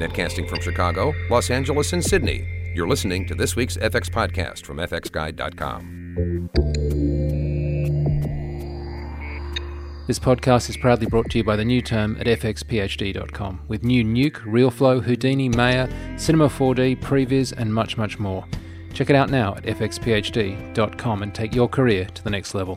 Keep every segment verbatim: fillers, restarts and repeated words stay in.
Netcasting from Chicago, Los Angeles, and Sydney. You're listening to this week's F X podcast from F X Guide dot com. This podcast is proudly brought to you by the new term at F X P H D dot com, with new Nuke, RealFlow, Houdini, Maya, Cinema four D, Previs, and much, much more. Check it out now at F X P H D dot com and take your career to the next level.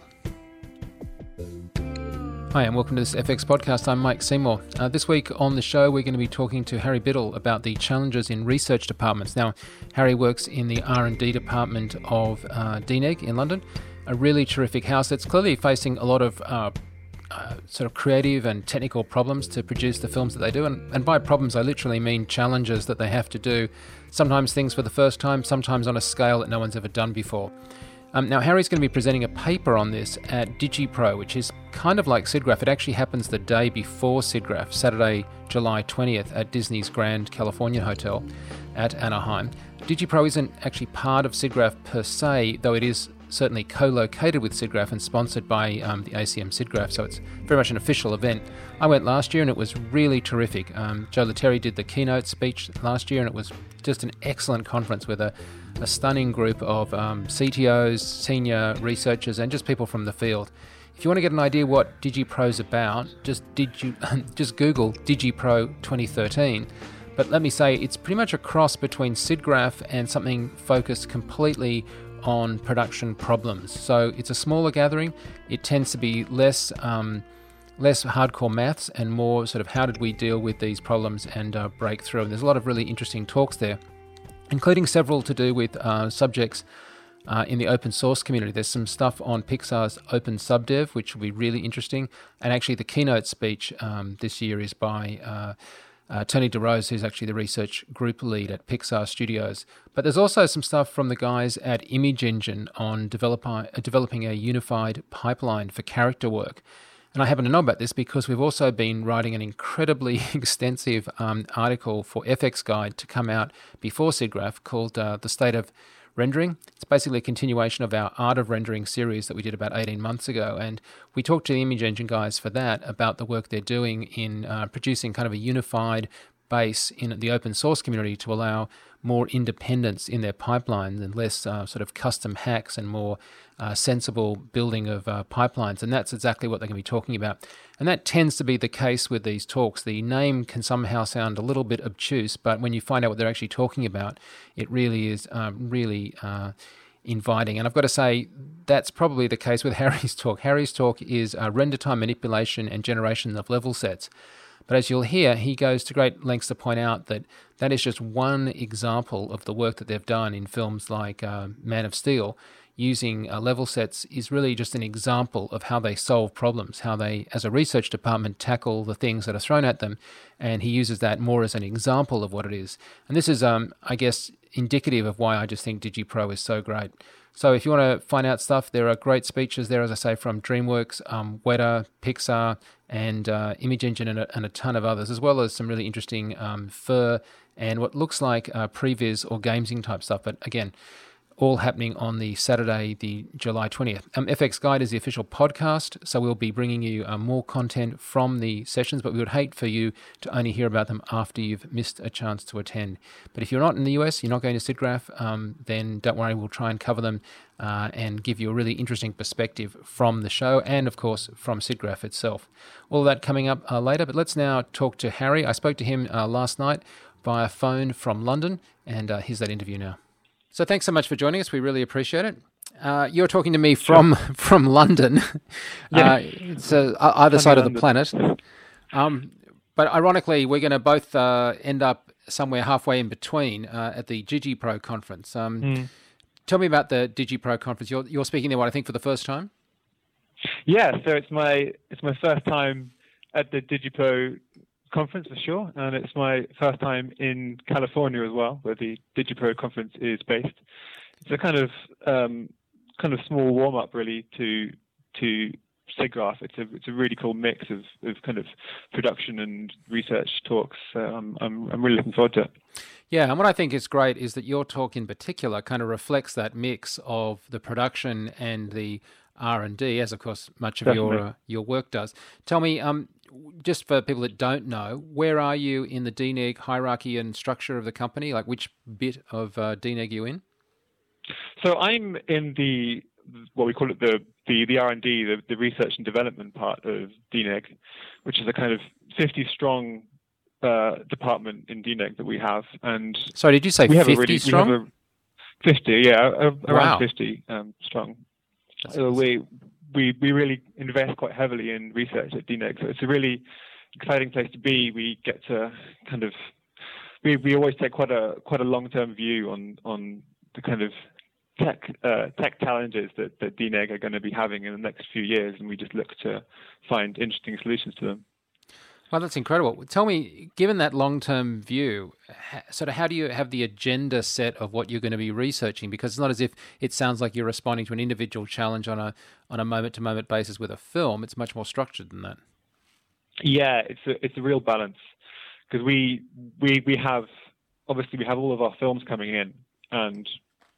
Hi, and welcome to this F X podcast. I'm Mike Seymour. Uh, this week on the show, we're going to be talking to Harry Biddle about the challenges in research departments. Now, Harry works in the R and D department of uh, D N E G in London, a really terrific house that's clearly facing a lot of uh, uh, sort of creative and technical problems to produce the films that they do. And, and by problems, I literally mean challenges that they have to do, sometimes things for the first time, sometimes on a scale that no one's ever done before. Um, now, Harry's going to be presenting a paper on this at DigiPro, which is kind of like SIGGRAPH. It actually happens the day before SIGGRAPH, Saturday, July twentieth, at Disney's Grand California Hotel at Anaheim. DigiPro isn't actually part of SIGGRAPH per se, though it is certainly co-located with SIGGRAPH and sponsored by um, the A C M SIGGRAPH, so it's very much an official event. I went last year and it was really terrific. Um, Joe Letteri did the keynote speech last year and it was just an excellent conference with a, a stunning group of um, C T Os, senior researchers, and just people from the field. If you want to get an idea what DigiPro's about, just Digi, just Google DigiPro twenty thirteen. But let me say, it's pretty much a cross between SIGGRAPH and something focused completely on production problems. So it's a smaller gathering. It tends to be less um, less hardcore maths and more sort of how did we deal with these problems and uh, break through. And there's a lot of really interesting talks there, including several to do with uh, subjects uh, in the open source community. There's some stuff on Pixar's Open Subdev, which will be really interesting. And actually the keynote speech um, this year is by uh, Uh, Tony DeRose, who's actually the research group lead at Pixar Studios. But there's also some stuff from the guys at ImageEngine on develop, uh, developing a unified pipeline for character work. And I happen to know about this because we've also been writing an incredibly extensive um, article for F X Guide to come out before SIGGRAPH called uh, The State of Rendering. It's basically a continuation of our Art of Rendering series that we did about eighteen months ago. And we talked to the ImageEngine guys for that about the work they're doing in uh, producing kind of a unified base in the open source community to allow more independence in their pipelines and less uh, sort of custom hacks and more uh, sensible building of uh, pipelines. And that's exactly what they're going to be talking about. And that tends to be the case with these talks. The name can somehow sound a little bit obtuse, but when you find out what they're actually talking about, it really is um, really uh, inviting. And I've got to say, that's probably the case with Harry's talk. Harry's talk is uh, render time manipulation and generation of level sets. But as you'll hear, he goes to great lengths to point out that that is just one example of the work that they've done in films like uh, Man of Steel. Using uh, level sets is really just an example of how they solve problems, how they, as a research department, tackle the things that are thrown at them. And he uses that more as an example of what it is. And this is, um, I guess, indicative of why I just think DigiPro is so great. So if you want to find out stuff, there are great speeches there, as I say, from DreamWorks, um, Weta, Pixar, and uh, ImageEngine, and a, and a ton of others, as well as some really interesting um, fur and what looks like uh, previs or gamesing type stuff. But again, all happening on the Saturday, the July twentieth. Um, F X Guide is the official podcast, so we'll be bringing you uh, more content from the sessions, but we would hate for you to only hear about them after you've missed a chance to attend. But if you're not in the U S, you're not going to SIGGRAPH, um, then don't worry, we'll try and cover them uh, and give you a really interesting perspective from the show and, of course, from SIGGRAPH itself. All of that coming up uh, later, but let's now talk to Harry. I spoke to him uh, last night via phone from London, and uh, here's that interview now. So thanks so much for joining us. We really appreciate it. Uh, you're talking to me from sure. from London. Yeah. Uh, it's uh, either side of the planet. Um, but ironically, we're going to both uh, end up somewhere halfway in between uh, at the DigiPro conference. Um, mm. Tell me about the DigiPro conference. You're you're speaking there, what, I think, for the first time? Yeah, so it's my it's my first time at the DigiPro conference for sure, and it's my first time in California as well, where the DigiPro conference is based. It's a kind of um, kind of small warm up really to to SIGGRAPH. It's a it's a really cool mix of, of kind of production and research talks. So I'm I'm I'm really looking forward to it. Yeah, and what I think is great is that your talk in particular kind of reflects that mix of the production and the R and D, as of course much of Definitely. your uh, your work does. Tell me, um, just for people that don't know, where are you in the D N E G hierarchy and structure of the company? Like, which bit of uh, D N E G are you in? So I'm in the what we call it the the, the R and D, the, the research and development part of D N E G, which is a kind of fifty strong uh, department in D N E G that we have. And sorry, did you say we have fifty a really, strong? We have a fifty, yeah, a, around Wow. fifty um, strong. So we we we really invest quite heavily in research at D N E G. So it's a really exciting place to be. We get to kind of we we always take quite a quite a long term view on on the kind of tech uh, tech challenges that, that D N E G are going to be having in the next few years, and we just look to find interesting solutions to them. Well, that's incredible. Tell me, given that long-term view, sort of how do you have the agenda set of what you're going to be researching? Because it's not as if it sounds like you're responding to an individual challenge on a on a moment-to-moment basis with a film. It's much more structured than that. Yeah, it's a it's a real balance, because we we we have obviously we have all of our films coming in, and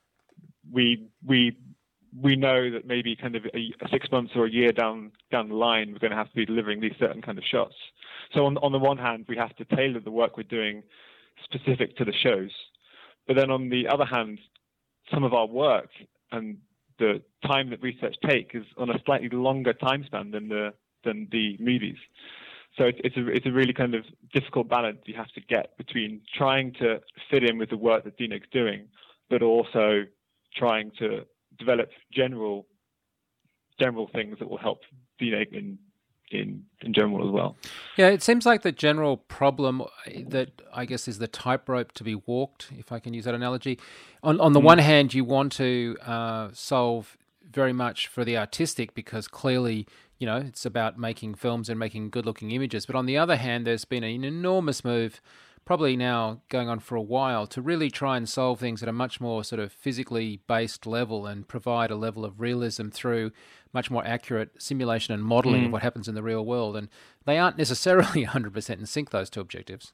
we we we know that maybe kind of a, a six months or a year down down the line, we're going to have to be delivering these certain kind of shots. So on on the one hand, we have to tailor the work we're doing specific to the shows, but then on the other hand, some of our work and the time that research take is on a slightly longer time span than the than the movies. So it's it's a it's a really kind of difficult balance you have to get between trying to fit in with the work that D N E G's doing, but also trying to develop general general things that will help D N E G in in in general as well. Yeah, it seems like the general problem that I guess is the tightrope to be walked, if I can use that analogy. On on the mm. one hand, you want to uh, solve very much for the artistic, because clearly, you know, it's about making films and making good-looking images. But on the other hand, there's been an enormous move, probably now going on for a while, to really try and solve things at a much more sort of physically based level and provide a level of realism through much more accurate simulation and modeling mm. of what happens in the real world. And they aren't necessarily one hundred percent in sync, those two objectives.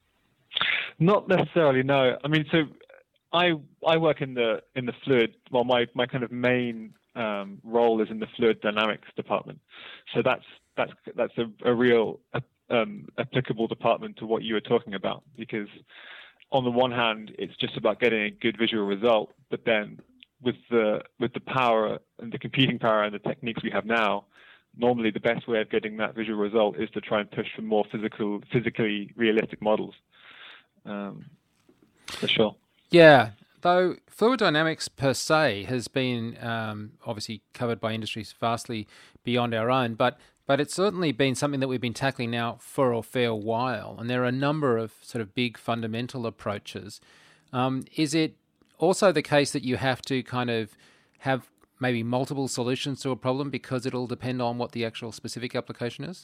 Not necessarily, no. I mean, so I I work in the in the fluid, well, my, my kind of main um, role is in the fluid dynamics department. So that's that's that's a, a real Um, applicable department to what you were talking about, because on the one hand, it's just about getting a good visual result, but then with the with the power and the computing power and the techniques we have now, normally the best way of getting that visual result is to try and push for more physical, physically realistic models. Um, for sure. Yeah. Though fluid dynamics per se has been um, obviously covered by industries vastly beyond our own, but But it's certainly been something that we've been tackling now for a fair while, and there are a number of sort of big fundamental approaches. Um, is it also the case that you have to kind of have maybe multiple solutions to a problem because it'll depend on what the actual specific application is?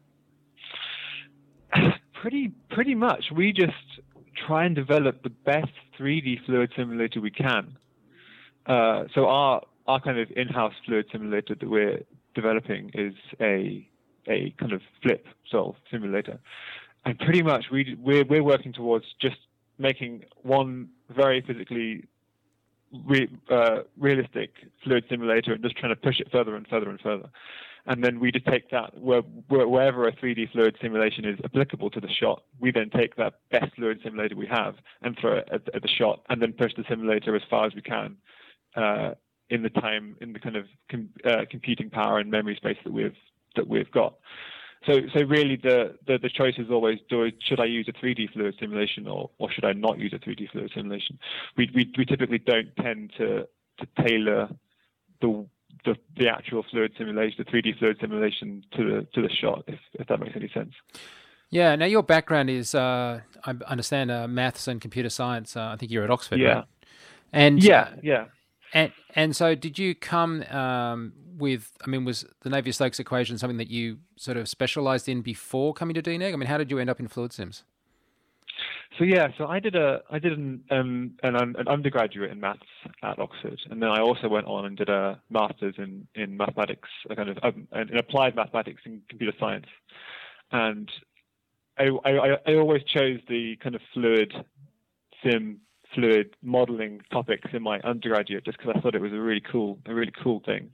Pretty, pretty much. We just try and develop the best three D fluid simulator we can. Uh, so our our kind of in-house fluid simulator that we're developing is a a kind of flip solve simulator, and pretty much we we're we're working towards just making one very physically re, uh, realistic fluid simulator and just trying to push it further and further and further, and then we just take that where, wherever a three D fluid simulation is applicable to the shot, we then take that best fluid simulator we have and throw it at, at the shot, and then push the simulator as far as we can. Uh, in the time, in the kind of com, uh, computing power and memory space that we've that we've got. So so really the, the, the choice is always, do I, should I use a three D fluid simulation or, or should I not use a three D fluid simulation? We we, we typically don't tend to, to tailor the, the the actual fluid simulation, the three D fluid simulation to the to the shot, if, if that makes any sense. Yeah. Now your background is, uh, I understand, uh, maths and computer science. Uh, I think you're at Oxford, yeah. right? And yeah, yeah. And and so did you come um, with, I mean, was the Navier-Stokes equation something that you sort of specialized in before coming to D N E G? I mean, how did you end up in fluid sims? So yeah, so I did a I did an um, an, an undergraduate in maths at Oxford, and then I also went on and did a master's in, in mathematics, a kind of um, in applied mathematics and computer science. And I, I I always chose the kind of fluid sim fluid modeling topics in my undergraduate just because I thought it was a really cool, a really cool thing.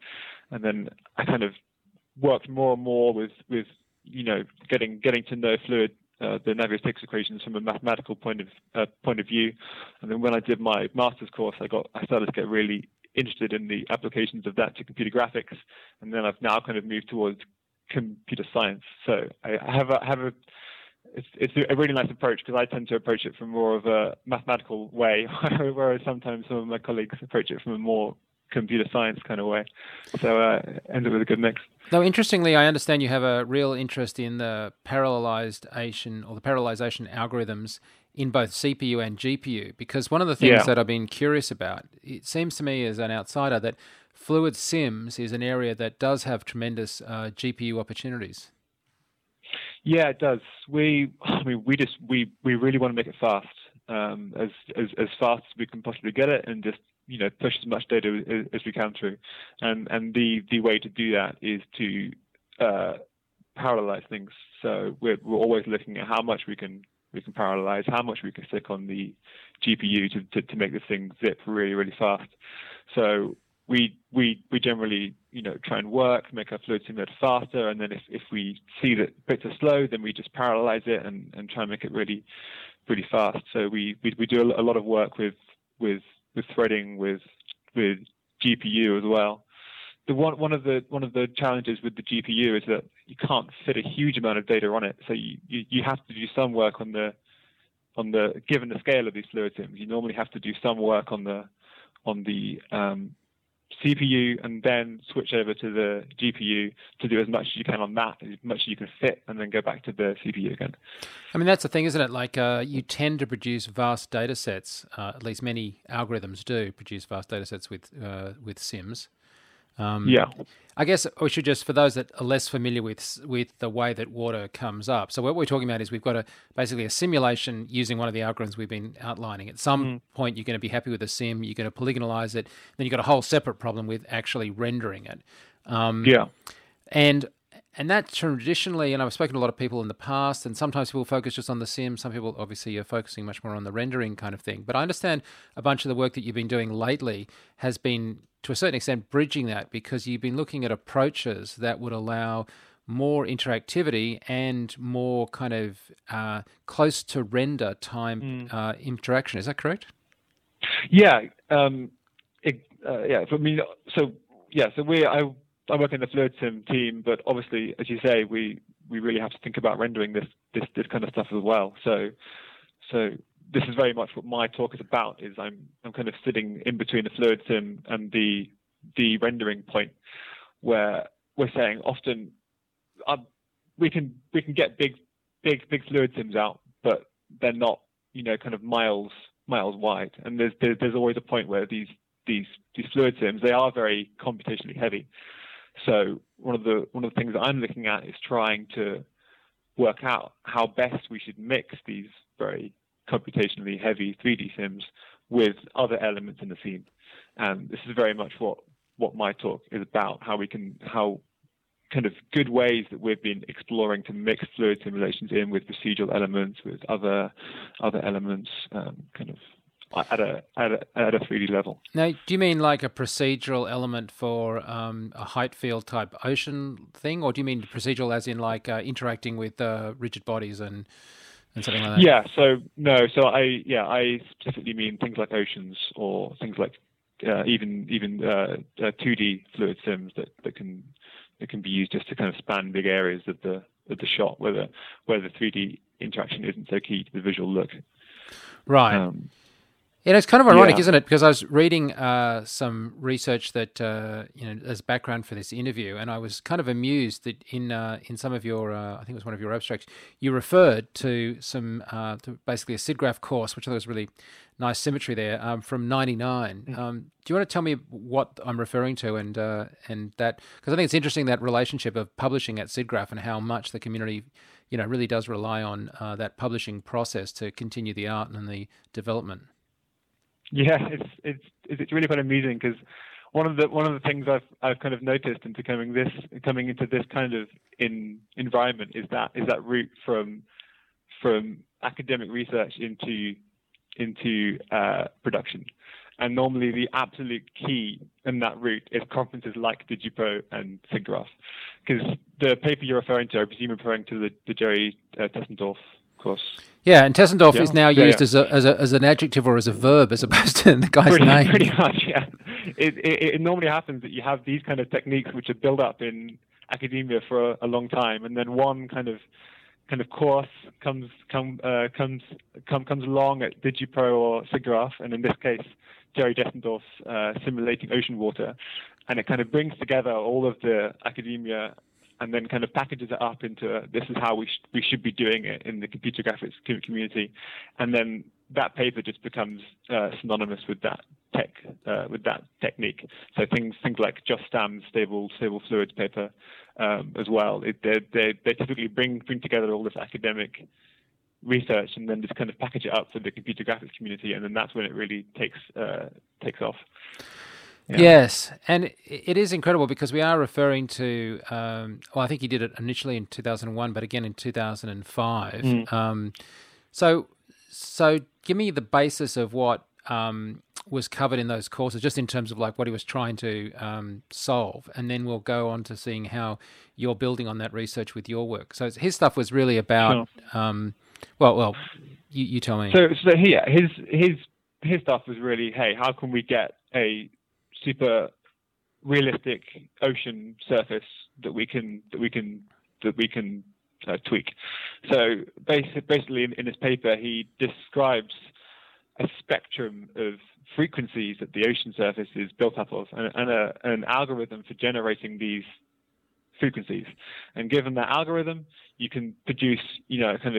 and then I kind of worked more and more with with you know getting getting to know fluid. Uh, the Navier-Stokes equations from a mathematical point of uh, point of view, and then when I did my master's course, I got I started to get really interested in the applications of that to computer graphics, and then I've now kind of moved towards computer science. So I, I have a have a it's it's a really nice approach because I tend to approach it from more of a mathematical way, whereas sometimes some of my colleagues approach it from a more computer science kind of way. So uh, ended with a good mix. Though interestingly, I understand you have a real interest in the parallelization or the parallelization algorithms in both C P U and G P U, because one of the things yeah. that I've been curious about, it seems to me as an outsider that fluid sims is an area that does have tremendous uh, G P U opportunities. Yeah, it does. We, I mean, we just we we really want to make it fast, um, as as as fast as we can possibly get it, and just you know push as much data as, as we can through. And and the the way to do that is to uh, parallelize things. So we're we're always looking at how much we can we can parallelize, how much we can stick on the G P U to to, to make this thing zip really really fast. So we we we generally you know try and work, make our fluid simulator faster, and then if, if we see that bits are slow, then we just parallelize it and, and try and make it really really fast. So we we, we do a lot of work with with with threading, with with G P U as well. The one one of the one of the challenges with the G P U is that you can't fit a huge amount of data on it. So you, you, you have to do some work on the on the given the scale of these fluid sims. You normally have to do some work on the on the um, C P U and then switch over to the G P U to do as much as you can on that, as much as you can fit, and then go back to the C P U again. I mean, that's the thing, isn't it? Like, uh, you tend to produce vast data sets, uh, at least many algorithms do produce vast data sets with, uh, with sims. Um, yeah. I guess we should just, for those that are less familiar with with the way that water comes up. So what we're talking about is we've got a basically a simulation using one of the algorithms we've been outlining. At some mm. point, you're going to be happy with the sim. You're going to polygonalize it. Then you've got a whole separate problem with actually rendering it. Um, yeah. And and that traditionally, and I've spoken to a lot of people in the past, and sometimes people focus just on the sim. Some people obviously are focusing much more on the rendering kind of thing. But I understand a bunch of the work that you've been doing lately has been, to a certain extent, bridging that, because you've been looking at approaches that would allow more interactivity and more kind of uh, close to render time mm. uh, interaction. Is that correct? Yeah. Um, it, uh, yeah. I mean, so yeah. So we I. I work in the Fluid Sim team, but obviously, as you say, we, we really have to think about rendering this, this this kind of stuff as well. So so this is very much what my talk is about. Is I'm I'm kind of sitting in between the Fluid Sim and the the rendering point, where we're saying often uh, we can we can get big big big Fluid Sims out, but they're not you know kind of miles miles wide. And there's there's, there's always a point where these these these Fluid Sims, they are very computationally heavy. So one of the one of the things that I'm looking at is trying to work out how best we should mix these very computationally heavy three D sims with other elements in the scene. And this is very much what, what my talk is about, how we can how kind of good ways that we've been exploring to mix fluid simulations in with procedural elements, with other other elements, um, kind of at a, at a at a three D level. Now, do you mean like a procedural element for um, a height field type ocean thing, or do you mean procedural as in like uh, interacting with uh, rigid bodies and and something like that? Yeah. So no. So I yeah I specifically mean things like oceans or things like uh, even even uh, uh, two D fluid sims that, that can that can be used just to kind of span big areas of the of the shot, where the where the three D interaction isn't so key to the visual look. Right. Um, Yeah, it's kind of ironic, yeah. isn't it? Because I was reading uh, some research that uh, you know as background for this interview, and I was kind of amused that in uh, in some of your, uh, I think it was one of your abstracts, you referred to some uh, to basically a SIGGRAPH course, which I thought was really nice symmetry there, um, from ninety-nine. Mm-hmm. Um, do you want to tell me what I'm referring to, and uh, and that, because I think it's interesting, that relationship of publishing at SIGGRAPH and how much the community, you know, really does rely on uh, that publishing process to continue the art and the development. Yeah, it's it's it's really quite amusing, because one of the one of the things I've I've kind of noticed into coming this coming into this kind of in environment is that is that route from from academic research into into uh, production, And normally the absolute key in that route is conferences like DigiPro and SIGGRAPH. Because the paper you're referring to, I presume you're referring to the, the Jerry uh, Tessendorf course. Yeah, and Tessendorf yeah. is now yeah, used yeah. as a, as a as an adjective or as a verb as opposed to the guy's pretty, name. Pretty much, yeah. It, it, it normally happens that you have these kind of techniques which are built up in academia for a, a long time, and then one kind of kind of course comes come uh, comes come, comes along at DigiPro or SIGGRAPH, and in this case, Jerry Dessendorf's uh, simulating ocean water, and it kind of brings together all of the academia and then kind of packages it up into uh, this is how we sh- we should be doing it in the computer graphics community, and then that paper just becomes uh, synonymous with that tech uh, with that technique. So things things like Just Stam's stable stable fluids paper um, as well. It, they, they they typically bring bring together all this academic research and then just kind of package it up for the computer graphics community, and then that's when it really takes uh, takes off. Yeah. Yes, and it is incredible because we are referring to, um, well, I think he did it initially in two thousand one, but again in two thousand five. Mm. Um, so, so give me the basis of what um, was covered in those courses, just in terms of like what he was trying to um, solve, and then we'll go on to seeing how you're building on that research with your work. So his stuff was really about, Sure. um, well, well, you, you tell me. So, so here, his his his stuff was really, hey, how can we get a super realistic ocean surface that we can that we can that we can uh, tweak. So basically, in, in his paper, he describes a spectrum of frequencies that the ocean surface is built up of, and, and a, an algorithm for generating these frequencies. And given that algorithm, you can produce, you know, kind of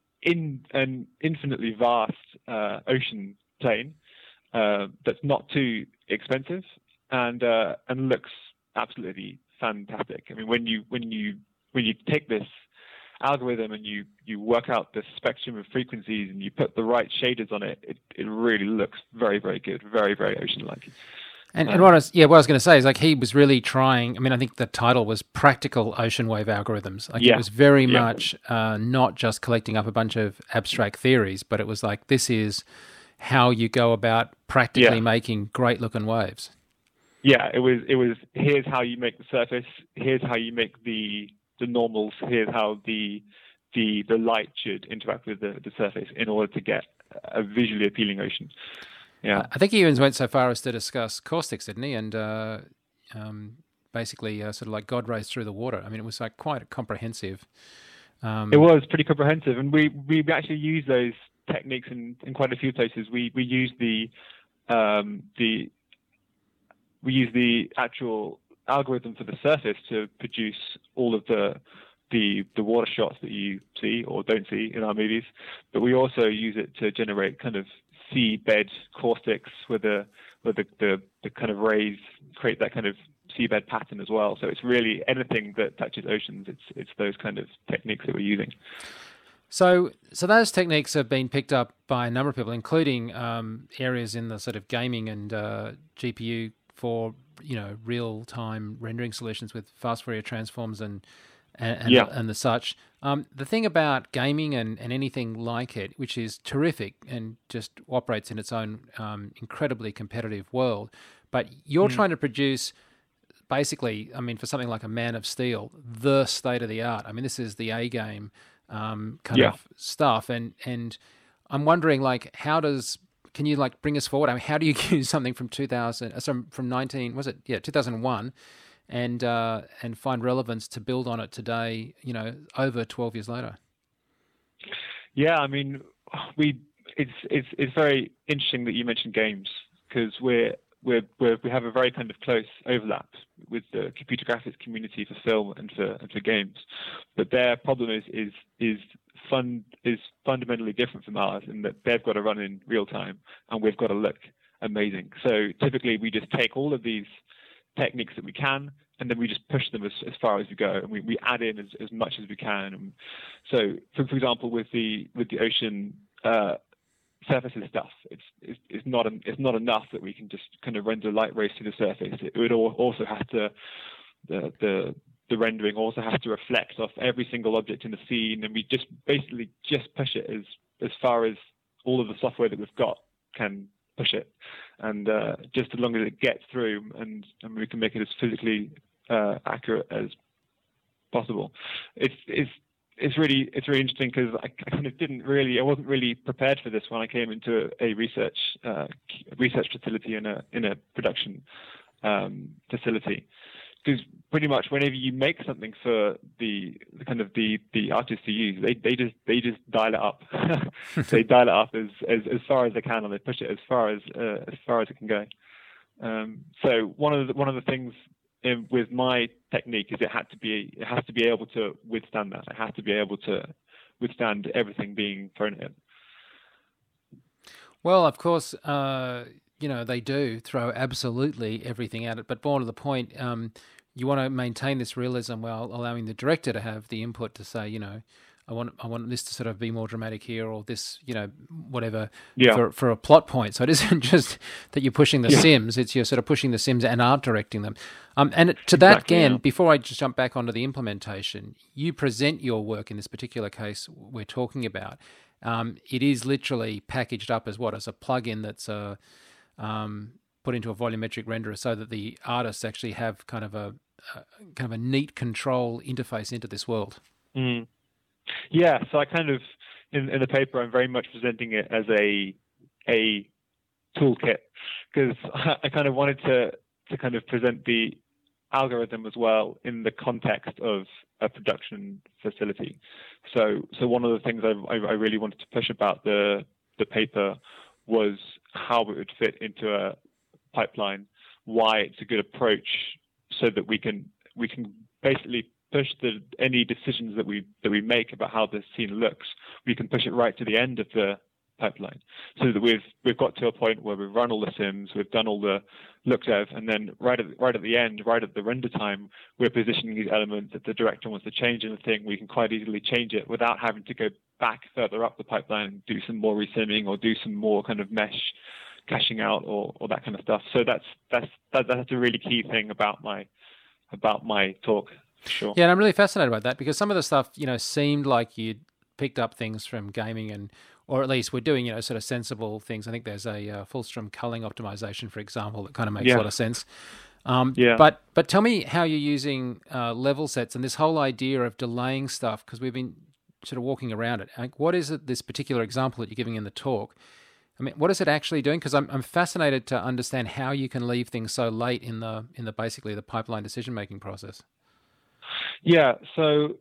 in an infinitely vast uh, ocean plane uh, that's not too expensive and uh, and looks absolutely fantastic. I mean, when you when you when you take this algorithm and you you work out the spectrum of frequencies and you put the right shaders on it, it, it really looks very very good, very very ocean-like. And, um, and what I was, yeah, what I was going to say is like he was really trying. I mean, I think the title was "Practical Ocean Wave Algorithms." Like yeah, it was very yeah. much uh, not just collecting up a bunch of abstract theories, but it was like this is how you go about practically Yeah. making great-looking waves. Yeah, it was it was here's how you make the surface, here's how you make the the normals, here's how the the the light should interact with the, the surface in order to get a visually appealing ocean. Yeah. I think he even went so far as to discuss caustics, didn't he? And uh, um, basically uh, sort of like God rays through the water. I mean, it was like quite comprehensive. Um, It was pretty comprehensive, and we we actually use those techniques in, in quite a few places. We we use the um, the we use the actual algorithm for the surface to produce all of the the the water shots that you see or don't see in our movies, but we also use it to generate kind of seabed caustics where the where the, the, the kind of rays create that kind of seabed pattern as well. So it's really anything that touches oceans. It's it's those kind of techniques that we're using. So, so those techniques have been picked up by a number of people, including um, areas in the sort of gaming and uh, G P U for you know real-time rendering solutions with fast Fourier transforms and and and, Yeah. and the such. Um, the thing about gaming and, and anything like it, which is terrific and just operates in its own um, incredibly competitive world, but you're Mm. trying to produce. Basically, I mean, for something like a Man of Steel, the state of the art. I mean, this is the A game um, kind Yeah. of stuff, and and I'm wondering, like, how does can you like bring us forward? I mean, how do you use something from two thousand, uh, some from nineteen, was it? Yeah, two thousand one, and uh, and find relevance to build on it today? You know, over twelve years later. Yeah, I mean, we it's it's it's very interesting that you mentioned games because we're we're, we're we have a very kind of close overlap with the computer graphics community for film and for and for games, but their problem is is is fun is fundamentally different from ours in that they've got to run in real time and we've got to look amazing. So typically we just take all of these techniques that we can and then we just push them as, as far as we go, and we, we add in as, as much as we can. And so, for, for example, with the with the ocean uh, surfaces stuff, it's, it's it's not an, it's not enough that we can just kind of render light rays to the surface. It would also have to the the the rendering also has to reflect off every single object in the scene, and we just basically just push it as as far as all of the software that we've got can push it, and uh, just as long as it gets through, and, and we can make it as physically uh, accurate as possible. It's it's it's really it's really interesting because I, I kind of didn't really I wasn't really prepared for this when I came into a, a research uh, research facility in a in a production um, facility. Because pretty much whenever you make something for the, the kind of the, the artists to use, they, they just they just dial it up. They dial it up as, as, as far as they can, and they push it as far as uh, as far as it can go. Um, so one of the, one of the things in, with my technique is it had to be it has to be able to withstand that. It has to be able to withstand everything being thrown at it. Well, of course. Uh... You know, they do throw absolutely everything at it, but more to the point, um, you want to maintain this realism while allowing the director to have the input to say, you know, I want I want this to sort of be more dramatic here, or this, you know, whatever, yeah. for for a plot point. So it isn't just that you're pushing the yeah. Sims; it's you're sort of pushing the Sims and art directing them. Um, and to that exactly, again, yeah. before I just jump back onto the implementation, you present your work in this particular case we're talking about. Um, it is literally packaged up as what as a plugin that's a Um, put into a volumetric renderer so that the artists actually have kind of a, a kind of a neat control interface into this world. Mm. Yeah, so I kind of in, in the paper I'm very much presenting it as a a toolkit because I, I kind of wanted to to kind of present the algorithm as well in the context of a production facility. So so one of the things I, I, I really wanted to push about the the paper was how it would fit into a pipeline, why it's a good approach, so that we can we can basically push the any decisions that we that we make about how the scene looks, we can push it right to the end of the pipeline, so that we've we've got to a point where we've run all the sims, we've done all the look dev, and then right at right at the end, right at the render time, we're positioning these elements. If the director wants to change anything, we can quite easily change it without having to go back further up the pipeline and do some more resimming or do some more kind of mesh caching out or, or that kind of stuff. So that's that's that, that's a really key thing about my about my talk. Sure. Yeah, and I'm really fascinated by that because some of the stuff, you know, seemed like you'd picked up things from gaming, and or at least we're doing, you know, sort of sensible things. I think there's a uh, Fullstrom culling optimization, for example, that kind of makes yeah. a lot of sense. Um, yeah. But but tell me how you're using uh, level sets and this whole idea of delaying stuff, because we've been sort of walking around it. Like, what is it, this particular example that you're giving in the talk? I mean, what is it actually doing? Because I'm I'm fascinated to understand how you can leave things so late in the in the basically the pipeline decision making process. Yeah. So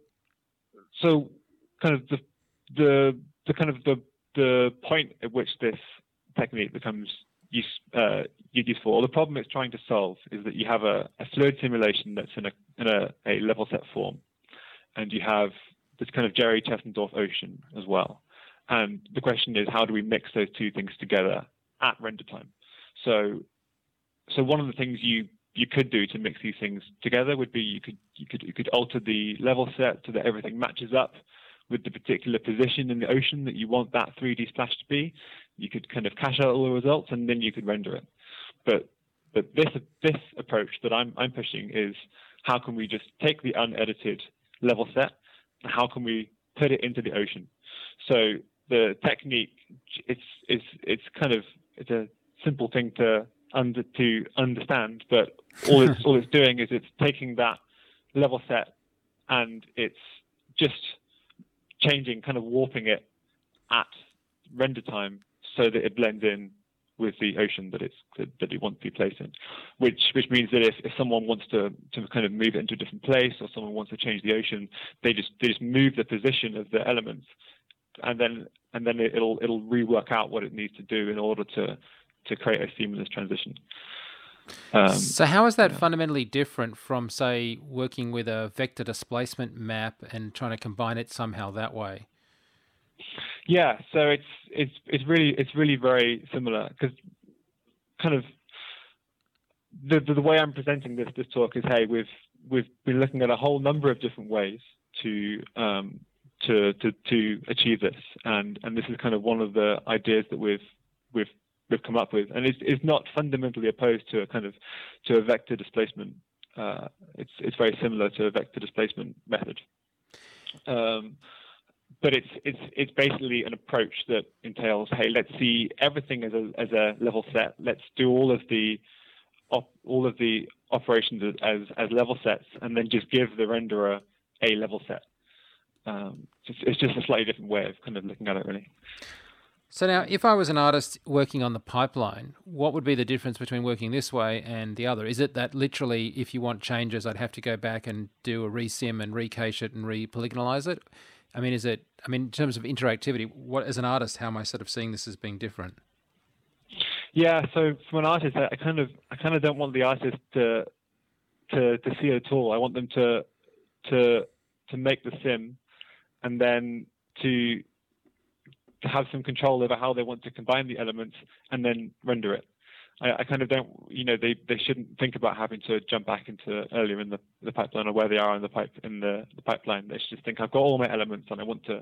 so kind of the the the kind of the the point at which this technique becomes use, uh, useful, or the problem it's trying to solve, is that you have a, a fluid simulation that's in a in a, a level set form, and you have this kind of Jerry Chesendorf ocean as well. And the question is, how do we mix those two things together at render time? So, so one of the things you you could do to mix these things together would be you could you could you could alter the level set so that everything matches up with the particular position in the ocean that you want that three D splash to be. You could kind of cache out all the results and then you could render it. But but this this approach that I'm I'm pushing is, how can we just take the unedited level set and how can we put it into the ocean? So the technique, it's it's it's kind of it's a simple thing to under to understand, but all it's all it's doing is it's taking that level set and it's just changing, kind of warping it at render time so that it blends in with the ocean that it's that it wants to be placed in. Which which means that if, if someone wants to, to kind of move it into a different place, or someone wants to change the ocean, they just they just move the position of the elements, and then and then it'll it'll rework out what it needs to do in order to to create a seamless transition. Um, so how is that yeah. fundamentally different from, say, working with a vector displacement map and trying to combine it somehow that way? Yeah, so it's it's it's really it's really very similar, because kind of the, the the way I'm presenting this this talk is, hey, we've we've been looking at a whole number of different ways to um, to to to achieve this, and and this is kind of one of the ideas that we've we've we've come up with, and it's it's not fundamentally opposed to a kind of to a vector displacement. Uh, it's it's very similar to a vector displacement method. Um, but it's it's it's basically an approach that entails, hey, let's see everything as a as a level set. Let's do all of the op, all of the operations as as level sets, and then just give the renderer a level set. Um, it's, it's just a slightly different way of kind of looking at it, really. So now, if I was an artist working on the pipeline, what would be the difference between working this way and the other? Is it that literally, if you want changes, I'd have to go back and do a resim and recache it and re-polygonalize it? I mean, is it? I mean, in terms of interactivity, what as an artist, how am I sort of seeing this as being different? Yeah, so from an artist, I kind of, I kind of don't want the artist to, to, to see it at all. I want them to, to, to make the sim, and then to. to have some control over how they want to combine the elements and then render it. I, I kind of don't, you know, they, they shouldn't think about having to jump back into earlier in the, the pipeline or where they are in the pipe in the, the pipeline. They should just think, I've got all my elements and I want to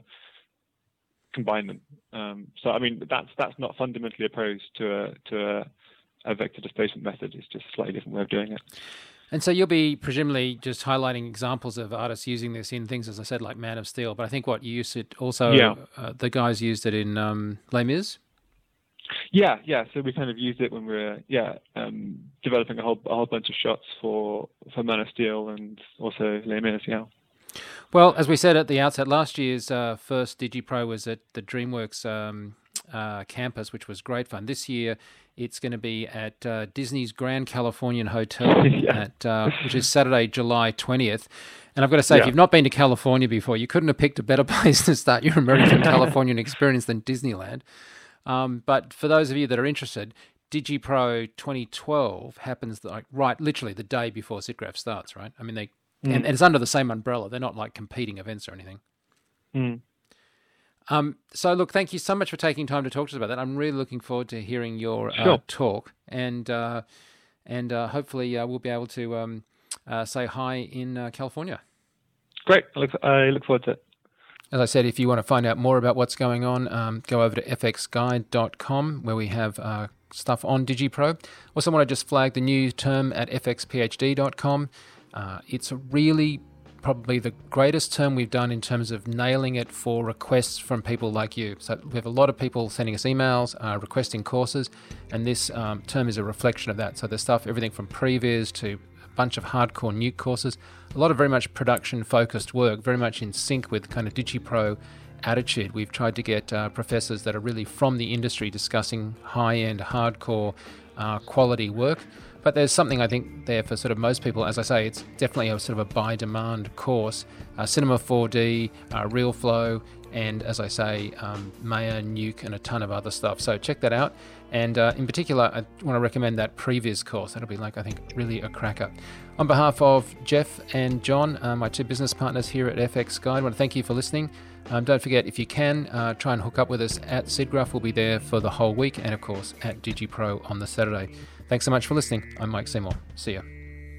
combine them. Um, so I mean, that's that's not fundamentally opposed to a to a, a vector displacement method. It's just a slightly different way of doing it. And so you'll be presumably just highlighting examples of artists using this in things, as I said, like Man of Steel. But I think what you used it also, yeah. uh, the guys used it in um, Les Mis. Yeah, yeah. So we kind of used it when we were, yeah, um, developing a whole a whole bunch of shots for for Man of Steel and also Les Mis. Yeah. Well, as we said at the outset, last year's uh, first DigiPro was at the DreamWorks um, uh, campus, which was great fun. This year, it's going to be at uh, Disney's Grand Californian Hotel, yeah. at uh, which is Saturday, July twentieth. And I've got to say, yeah. if you've not been to California before, you couldn't have picked a better place to start your American Californian experience than Disneyland. Um, but for those of you that are interested, DigiPro twenty twelve happens like right, literally the day before SIGGRAPH starts, right? I mean, they mm. and, and it's under the same umbrella. They're not like competing events or anything. Mm. Um, so, look, thank you so much for taking time to talk to us about that. I'm really looking forward to hearing your sure. uh, talk, and uh, and uh, hopefully uh, we'll be able to um, uh, say hi in uh, California. Great. I look, I look forward to it. As I said, if you want to find out more about what's going on, um, go over to f x guide dot com, where we have uh, stuff on DigiPro. Also want to just flag the new term at f x p h d dot com. Uh, it's a really probably the greatest term we've done in terms of nailing it for requests from people like you. So we have a lot of people sending us emails, uh, requesting courses, and this um, term is a reflection of that. So there's stuff, everything from previs to a bunch of hardcore nuke courses, a lot of very much production-focused work, very much in sync with kind of DigiPro attitude. We've tried to get uh, professors that are really from the industry discussing high-end, hardcore, uh, quality work. But there's something I think there for sort of most people. As I say, it's definitely a sort of a by-demand course. Uh, Cinema four D, uh, RealFlow, and as I say, um, Maya, Nuke, and a ton of other stuff. So check that out. And uh, in particular, I want to recommend that previs course. That'll be like, I think, really a cracker. On behalf of Jeff and John, uh, my two business partners here at F X Guide, I want to thank you for listening. Um, don't forget, if you can, uh, try and hook up with us at SIGGRAPH. We'll be there for the whole week, and of course at DigiPro on the Saturday. Thanks so much for listening. I'm Mike Seymour. See ya.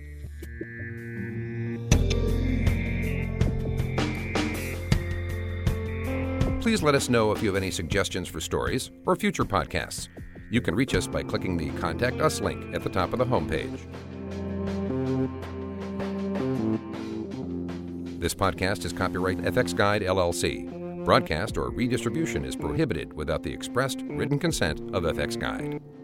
Please let us know if you have any suggestions for stories or future podcasts. You can reach us by clicking the Contact Us link at the top of the homepage. This podcast is copyright F X Guide, L L C. Broadcast or redistribution is prohibited without the expressed written consent of F X Guide.